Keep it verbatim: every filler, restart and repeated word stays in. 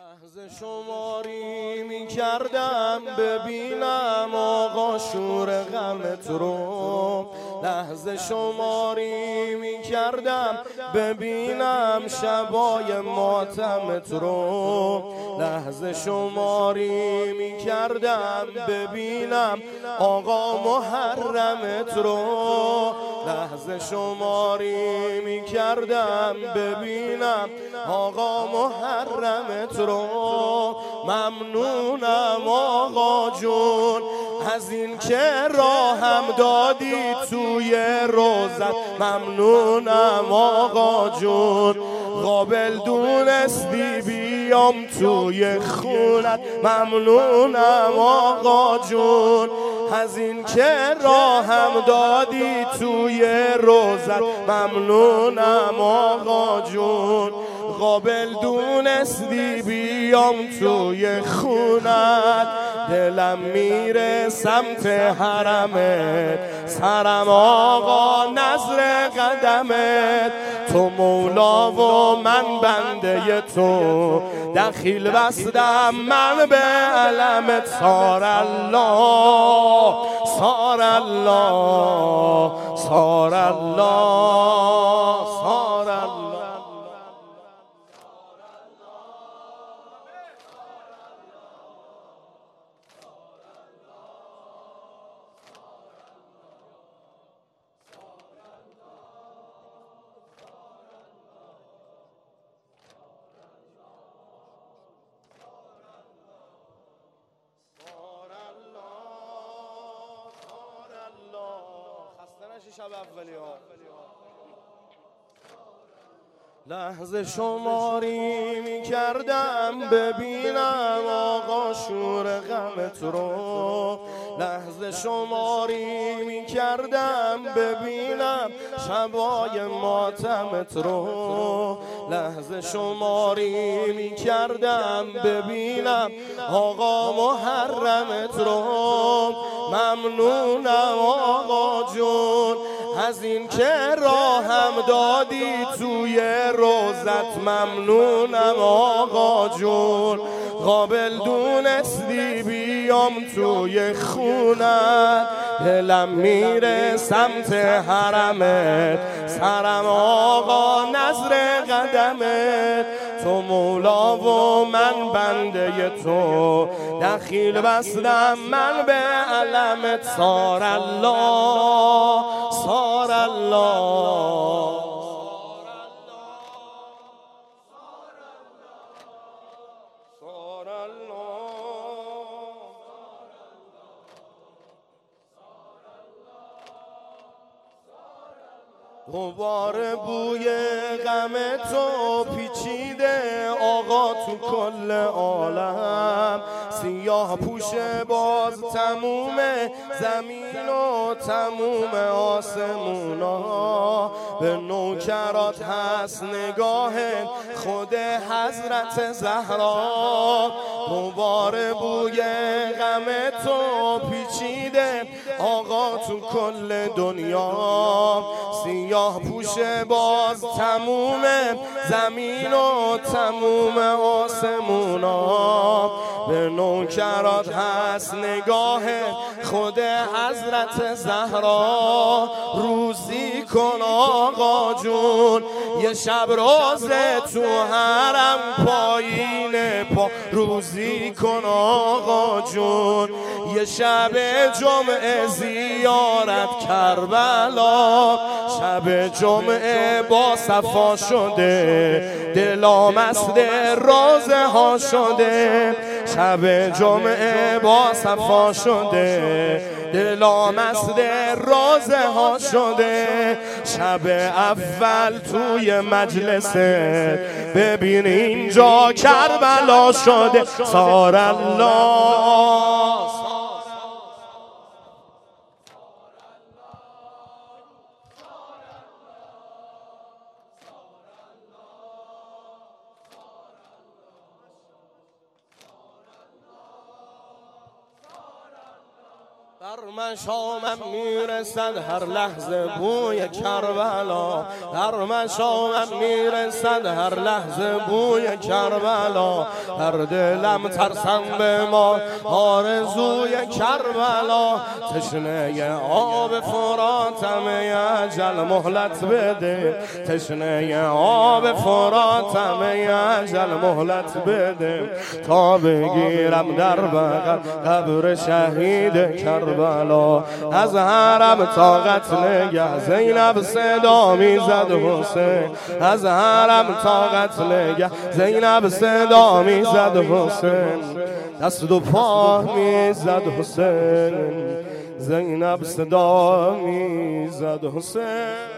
لحظه شماری می کردم ببینم آقا شور غمت رو، لحظه شماری می کردم ببینم شبای ماتمت رو، لحظه شماری می کردم ببینم آقا محرمت رو، لحظه شماری می کردم ببینم آقا محرمت رو. ممنونم آقا جون از این که راهم دادی توی روزت، ممنونم آقا جون قابل دونستی بیام توی خونت، ممنونم آقا جون از این که راهم دادی توی روزت، ممنونم آقا جون قابل دونستی بیام توی خونت. دلم میره سمت حرمت، سرم آقا نظر قدمت، تو مولا و من بنده تو، دخیل بستم من به علمت. سار الله سار الله سار الله سار الله. شب اولی ها لحظه شماری می کردم ببینم آقا شور غمت رو، لحظه شماری می کردم ببینم شبای ماتمت رو، لحظه شماری می کردم ببینم آقا محرمت رو. ممنونم آقا جون از این که راهم دادی توی روزت، ممنونم آقا جون قابل دونستی بیام توی خونت. دلم میره سمت حرمت، سرم آقا نظر قدمت، تو مولا و من بنده تو، دخیل بستم من به علمت. سار الله سار الله سار الله. غبار بوی غم تو پیچیده آقا تو کل عالم، سیاه پوش باز تموم زمین و تموم آسمونا، به نوکرات هست نگاه خود حضرت زهرا. غبار بوی غم تو پیچیده آقا تو کل دنیا، سیاه پوش باز تموم زمین و تموم آسمونا، به نوکرات هست نگاه خود حضرت زهرا. روزی کن آقا جون یه شب روزه تو حرم پایین پا، روزی کن آقا جون یه شب جمعه زیارت کربلا، شب جمعه با صفا شده دلا مست روزه ها شده، شب جمعه با صفا شده دلا مست روزه ها شده. شب اول توی مجلس ببین اینجا کربلا شده. سار الله هر مشامم میرسد هر لحظه بوی کربلا، هر مشامم میرسد هر لحظه بوی کربلا، هر دلم ترسم به ما آرزوی کربلا، تشنه آب فراتم اجل مهلت بده، تشنه آب فراتم اجل مهلت بده، تا بگیرم در بغل قبر شهید کربلا، از حرم تا قتل گه زینب صدا میزد حسین، از حرم تا قتل گه زینب صدا میزد حسین، دست و پا میزد حسین، زینب صدا میزد حسین.